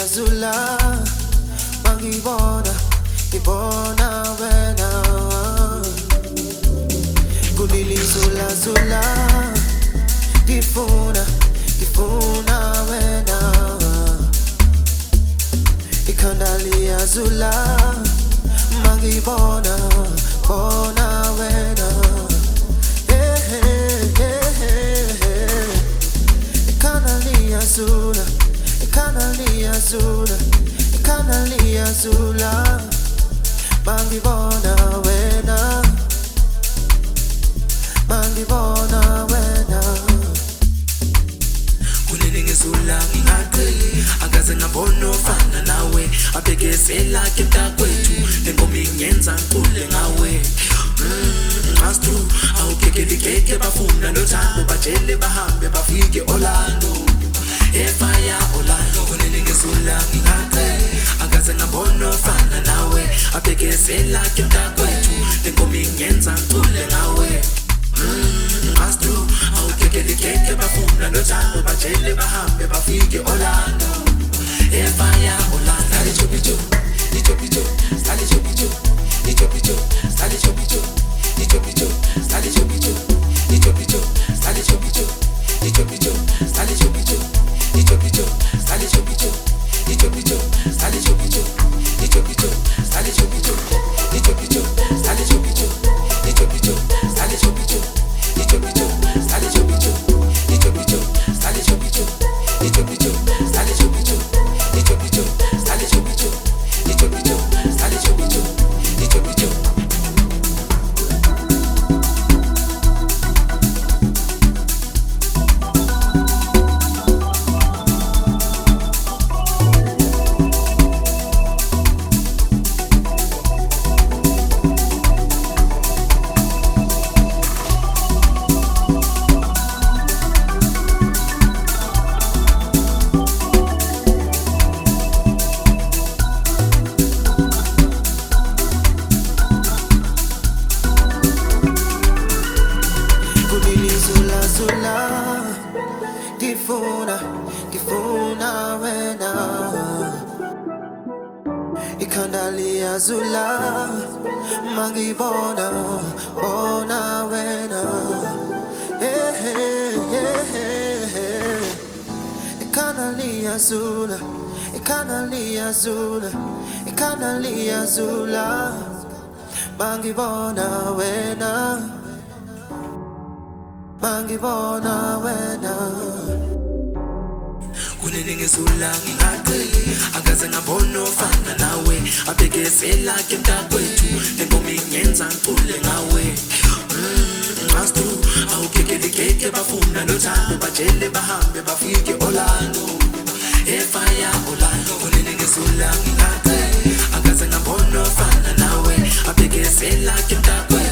Zula, mangibona, ibona wena. Kulili Zula Zula, gifuna wena. Ikandalia Zula, mangibona, bona wena. Ikandalia Zula, Ikandalia Zula, Ikandalia Zula, mangibona wena, mangibona wena. Kunelinge Zula ngingaqeli akaze ngabona ofana nawe abhekesela ke mntakwethu lenkomo ingenza nkule ngawe Astro awukekeke bafuna lothando bajele bahambe bafike Orlando efaya Orlando kunelinge Zula ngingaqeli akaze ngabona ofana nawe abhekesela ke mntakwethu lenkomo ingenza nkule ngawe Astro awukekeke bafuna lothando bajele bahambe bafike Orlando efaya Orlando Stali chopicho ichopicho Stali chopicho ichopicho Stali chopicho ichopicho Stali chopicho ichopicho Stali chopicho ichopicho Stali chopicho ichopicho Stali chopicho ichopicho Stali chopicho ichopicho Stali chopicho ichopicho Stali chopicho ichopicho Stali chopicho ichopicho Stali chopicho ichopicho Stali chopicho ichopicho Stali chopicho ichopicho Stali chopicho ichopicho Stali chopicho ichopicho Zula, gifuna wena. Ikandalia Zula, mangibona, bona wena. Ikandalia Zula, Ikandalia Zula, Ikandalia Zula, mangibona wena. Mangibona wena. Kunelinge Zula ngingaqeli akaze ngabona ofana nawe abhekesela ke mntakwethu lenkomo ingenza nkule ngawe Astro awukekeke bafuna lothando bajele bahambe bafike Orlando efaya Orlando Kunelinge Zula ngingaqeli akaze ngabona ofana nawe abhekesela ke mntakwethu